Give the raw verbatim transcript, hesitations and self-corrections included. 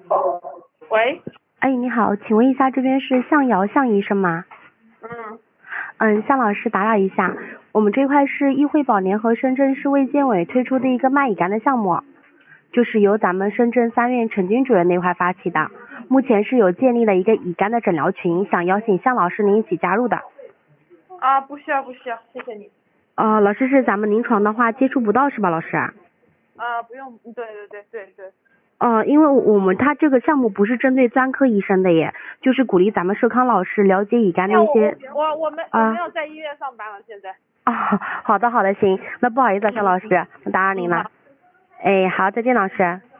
喂， 哎，你好，请问一下，这边是向瑶向医生吗？ 嗯， 嗯，向老师打扰一下，我们这块是医惠保联合深圳市卫健委推出的一个卖乙肝的项目，就是由咱们深圳三院陈军主任那块发起的，目前是有建立了一个乙肝的诊疗群，想邀请向老师您一起加入的。 啊，不需要不需要，谢谢你。 呃，老师是咱们临床的话接触不到是吧，老师？ 啊，不用，对对对对对。 呃，因为我们他这个项目不是针对专科医生的耶，就是鼓励咱们社康老师了解乙肝的一些。 我我我没我啊没有在医院上班了，现在。 哦，好的好的，行，那不好意思啊，向老师，打扰您了。哎，好，再见，老师。